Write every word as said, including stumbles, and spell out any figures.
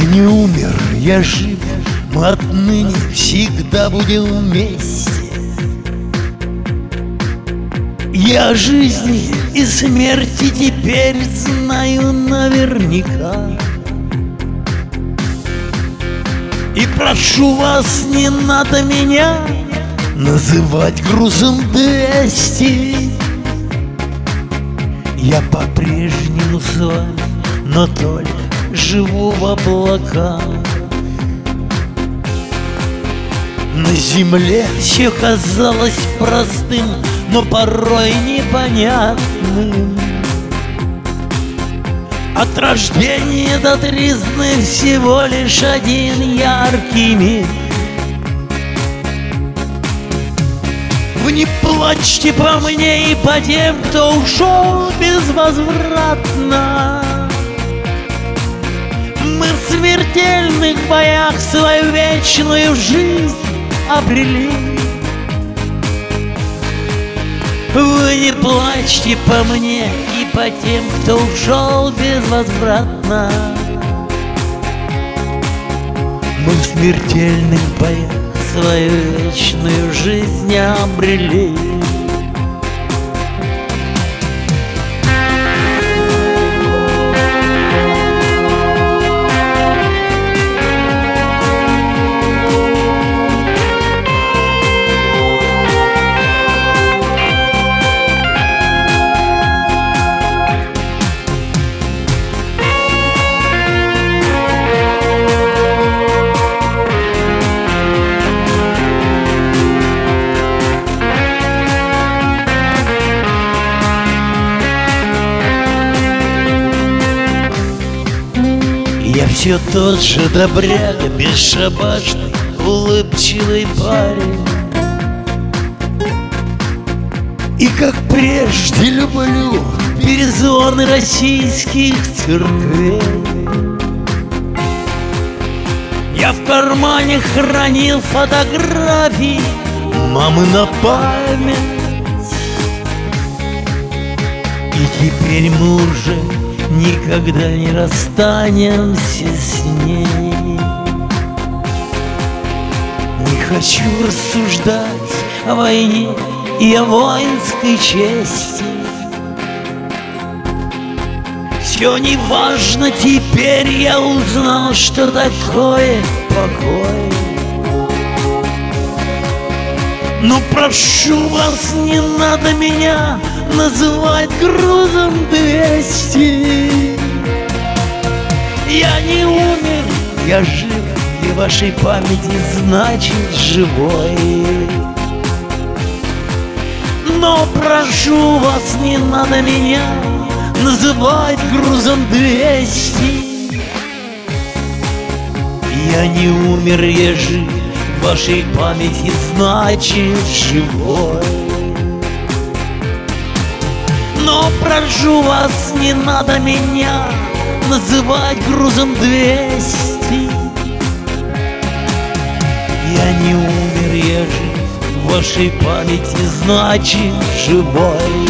не умер, я жив, мы отныне всегда будем вместе. Я жизни и смерти теперь знаю наверняка. И прошу вас, не надо меня называть грузом двести. Я по-прежнему с вами, но только живу в облаках. На земле все казалось простым, но порой непонятным. От рождения до тризны всего лишь один яркий миг. Вы не плачьте по мне и по тем, кто ушел безвозвратно. Мы в смертельных боях свою вечную жизнь обрели. Вы не плачьте по мне и по тем, кто ушел безвозвратно. Мы в смертельных боях свою вечную жизнь обрели. Я все тот же добряга, бесшабашный, улыбчивый парень. И как прежде люблю перезвоны российских церквей. Я в кармане хранил фотографии мамы на память. И теперь мы уже никогда не расстанемся с ней. Не хочу рассуждать о войне и о воинской чести. Все не важно, теперь я узнал, что такое покой. Но прошу вас, не надо меня называть грузом двести. Я не умер, я жив, и в вашей памяти значит живой. Но прошу вас, не надо меня называть грузом двести. Я не умер, я жив, в вашей памяти значит живой. Но прошу вас, не надо меня называть грузом двести. Я не умер, я жив, в вашей памяти значит живой.